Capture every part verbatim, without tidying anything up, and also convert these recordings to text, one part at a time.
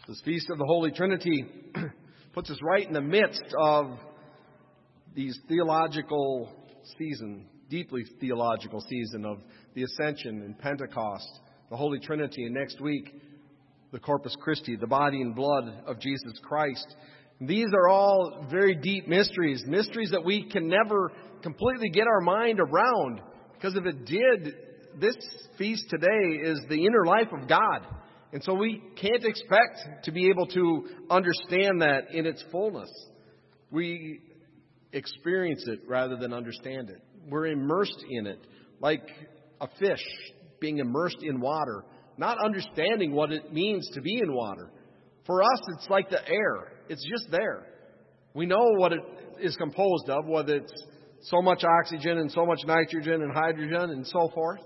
This Feast of the Holy Trinity puts us right in the midst of these theological season, deeply theological season of the Ascension and Pentecost, the Holy Trinity, and next week, the Corpus Christi, the body and blood of Jesus Christ. These are all very deep mysteries, mysteries that we can never completely get our mind around, because if it did, this feast today is the inner life of God. And so we can't expect to be able to understand that in its fullness. We experience it rather than understand it. We're immersed in it, like a fish being immersed in water, not understanding what it means to be in water. For us, it's like the air. It's just there. We know what it is composed of, whether it's so much oxygen and so much nitrogen and hydrogen and so forth.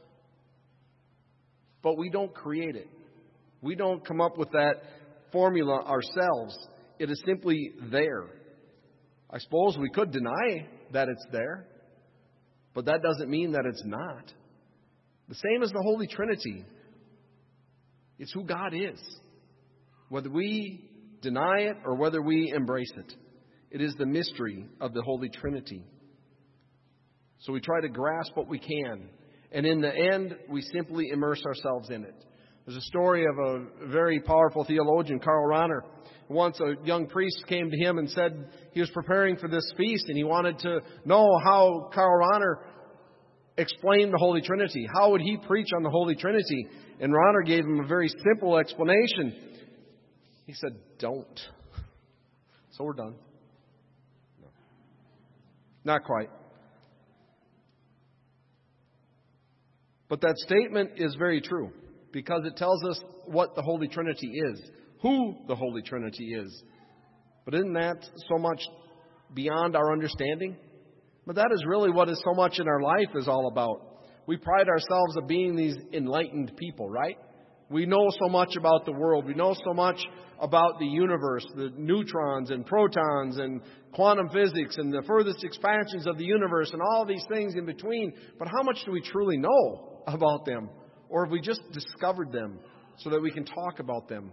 But we don't create it. We don't come up with that formula ourselves. It is simply there. I suppose we could deny that it's there, but that doesn't mean that it's not. The same as the Holy Trinity. It's who God is. Whether we deny it or whether we embrace it, it is the mystery of the Holy Trinity. So we try to grasp what we can, and in the end, we simply immerse ourselves in it. There's a story of a very powerful theologian, Karl Rahner. Once a young priest came to him and said he was preparing for this feast, and he wanted to know how Karl Rahner explained the Holy Trinity. How would he preach on the Holy Trinity? And Rahner gave him a very simple explanation. He said, don't. So we're done. No. Not quite. But that statement is very true, because it tells us what the Holy Trinity is, who the Holy Trinity is. But isn't that so much beyond our understanding? But that is really what is so much in our life is all about. We pride ourselves of being these enlightened people, right? We know so much about the world. We know so much about the universe, the neutrons and protons and quantum physics and the furthest expansions of the universe and all these things in between. But how much do we truly know about them? Or have we just discovered them so that we can talk about them?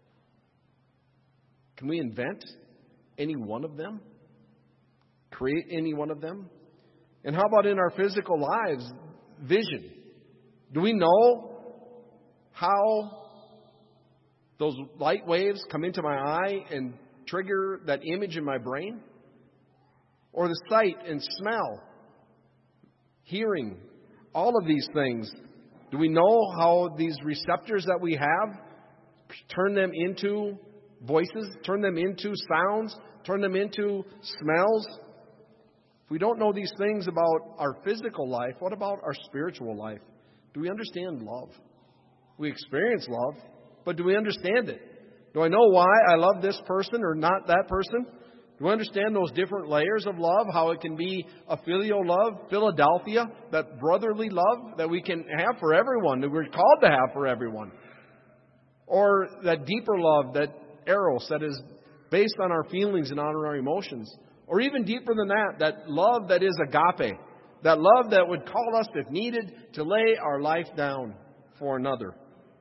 Can we invent any one of them? Create any one of them? And how about in our physical lives? Vision. Do we know how those light waves come into my eye and trigger that image in my brain? Or the sight and smell, hearing, all of these things. Do we know how these receptors that we have turn them into voices, turn them into sounds, turn them into smells? If we don't know these things about our physical life, what about our spiritual life? Do we understand love? We experience love, but do we understand it? Do I know why I love this person or not that person? Do we understand those different layers of love, how it can be a filial love, Philadelphia, that brotherly love that we can have for everyone, that we're called to have for everyone? Or that deeper love, that eros, that is based on our feelings and on our emotions? Or even deeper than that, that love that is agape, that love that would call us, if needed, to lay our life down for another.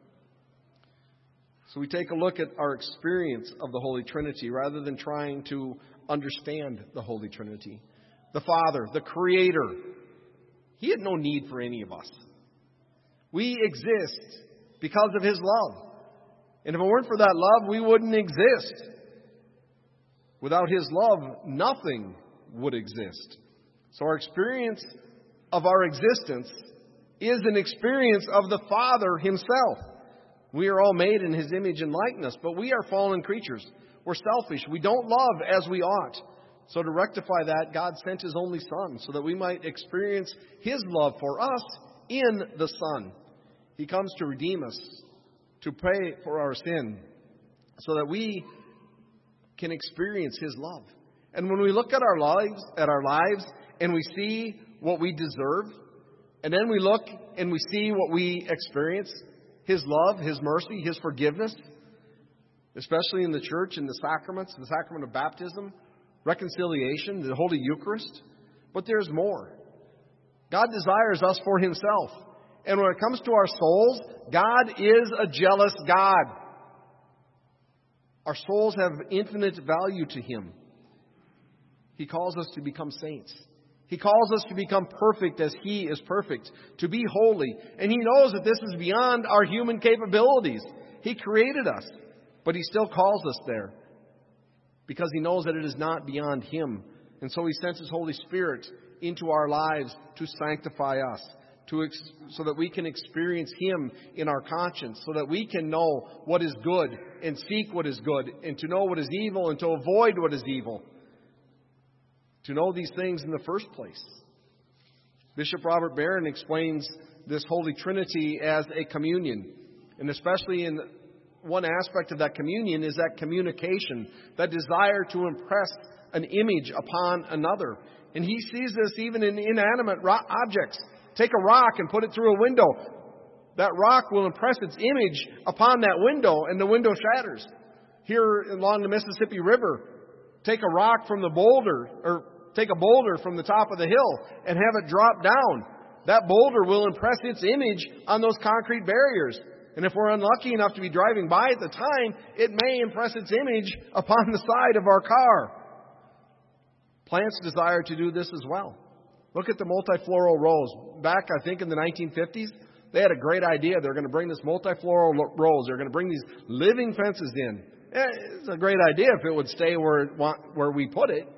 So we take a look at our experience of the Holy Trinity rather than trying to understand the Holy Trinity. The Father, the Creator, He had no need for any of us. We exist because of His love. And if it weren't for that love, we wouldn't exist. Without His love, nothing would exist. So our experience of our existence is an experience of the Father Himself. We are all made in His image and likeness, but we are fallen creatures. We're selfish. We don't love as we ought. So to rectify that, God sent His only Son so that we might experience His love for us in the Son. He comes to redeem us, to pay for our sin, so that we can experience His love. And when we look at our lives, at our lives, and we see what we deserve, and then we look and we see what we experience, His love, His mercy, His forgiveness, especially in the church, in the sacraments, the sacrament of baptism, reconciliation, the Holy Eucharist. But there's more. God desires us for Himself. And when it comes to our souls, God is a jealous God. Our souls have infinite value to Him. He calls us to become saints. He calls us to become perfect as He is perfect, to be holy. And He knows that this is beyond our human capabilities. He created us, but He still calls us there because He knows that it is not beyond Him. And so He sends His Holy Spirit into our lives to sanctify us, to ex- so that we can experience Him in our conscience, so that we can know what is good and seek what is good, and to know what is evil and to avoid what is evil. To know these things in the first place. Bishop Robert Barron explains this Holy Trinity as a communion. And especially in one aspect of that communion is that communication, that desire to impress an image upon another. And he sees this even in inanimate ro- objects. Take a rock and put it through a window. That rock will impress its image upon that window, and the window shatters. Here along the Mississippi River, take a rock from the boulder, or take a boulder from the top of the hill and have it drop down. That boulder will impress its image on those concrete barriers. And if we're unlucky enough to be driving by at the time, it may impress its image upon the side of our car. Plants desire to do this as well. Look at the multifloral rose. Back, I think, in the nineteen fifties, they had a great idea. They're going to bring this multifloral rose. They're going to bring these living fences in. It's a great idea if it would stay where, it want, where we put it.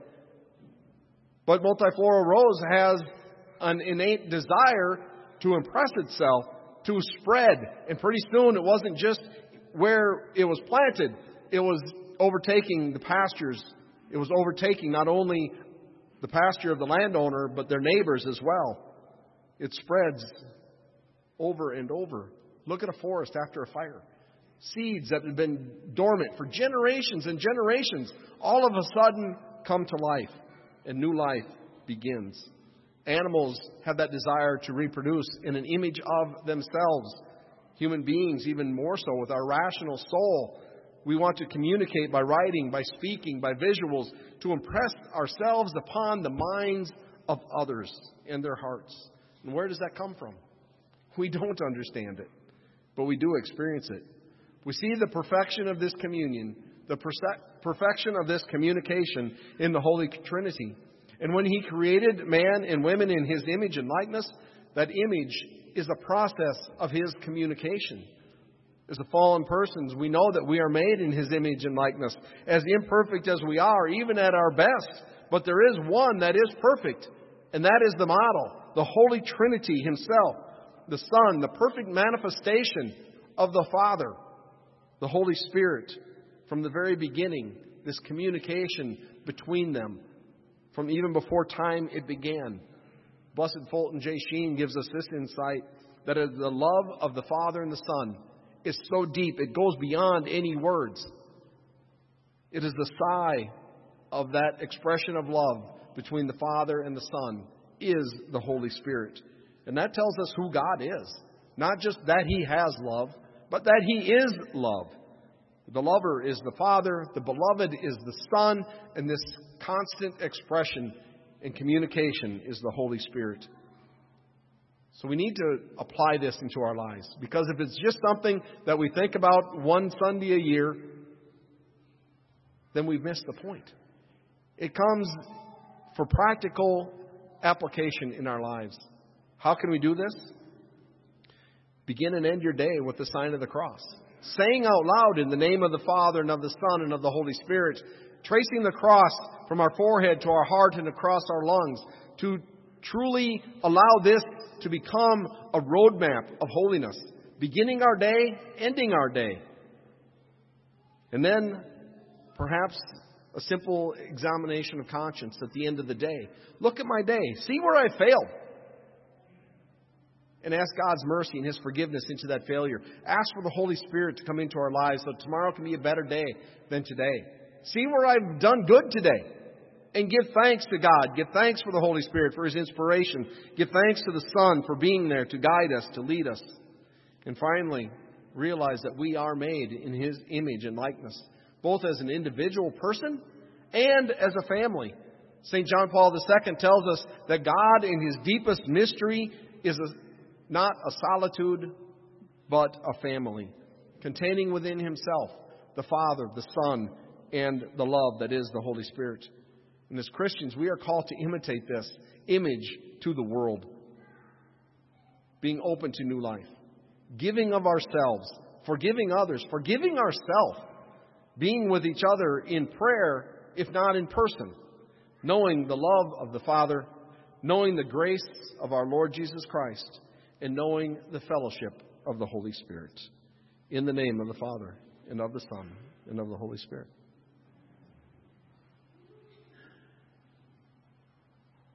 But multifloral rose has an innate desire to impress itself, to spread. And pretty soon it wasn't just where it was planted. It was overtaking the pastures. It was overtaking not only the pasture of the landowner, but their neighbors as well. It spreads over and over. Look at a forest after a fire. Seeds that had been dormant for generations and generations all of a sudden come to life. And new life begins. Animals have that desire to reproduce in an image of themselves. Human beings, even more so, with our rational soul. We want to communicate by writing, by speaking, by visuals, to impress ourselves upon the minds of others and their hearts. And where does that come from? We don't understand it, but we do experience it. We see the perfection of this communion, the perfection of this communication in the Holy Trinity. And when He created man and women in His image and likeness, that image is a process of His communication. As a fallen persons, we know that we are made in His image and likeness, as imperfect as we are, even at our best. But there is one that is perfect, and that is the model, the Holy Trinity Himself, the Son, the perfect manifestation of the Father, the Holy Spirit. From the very beginning, this communication between them, from even before time it began. Blessed Fulton J. Sheen gives us this insight, that the love of the Father and the Son is so deep, it goes beyond any words. It is the sigh of that expression of love between the Father and the Son is the Holy Spirit. And that tells us who God is. Not just that He has love, but that He is love. The lover is the Father, the beloved is the Son, and this constant expression and communication is the Holy Spirit. So we need to apply this into our lives. Because if it's just something that we think about one Sunday a year, then we've missed the point. It comes for practical application in our lives. How can we do this? Begin and end your day with the sign of the cross. Saying out loud in the name of the Father and of the Son and of the Holy Spirit. Tracing the cross from our forehead to our heart and across our lungs. To truly allow this to become a roadmap of holiness. Beginning our day, ending our day. And then perhaps a simple examination of conscience at the end of the day. Look at my day. See where I failed. And ask God's mercy and His forgiveness into that failure. Ask for the Holy Spirit to come into our lives so tomorrow can be a better day than today. See where I've done good today. And give thanks to God. Give thanks for the Holy Spirit, for His inspiration. Give thanks to the Son for being there to guide us, to lead us. And finally, realize that we are made in His image and likeness, both as an individual person and as a family. Saint John Paul the Second tells us that God in His deepest mystery is a, not a solitude, but a family, containing within Himself the Father, the Son, and the love that is the Holy Spirit. And as Christians, we are called to imitate this image to the world. Being open to new life. Giving of ourselves. Forgiving others. Forgiving ourselves. Being with each other in prayer, if not in person. Knowing the love of the Father. Knowing the grace of our Lord Jesus Christ. And knowing the fellowship of the Holy Spirit. In the name of the Father, and of the Son, and of the Holy Spirit.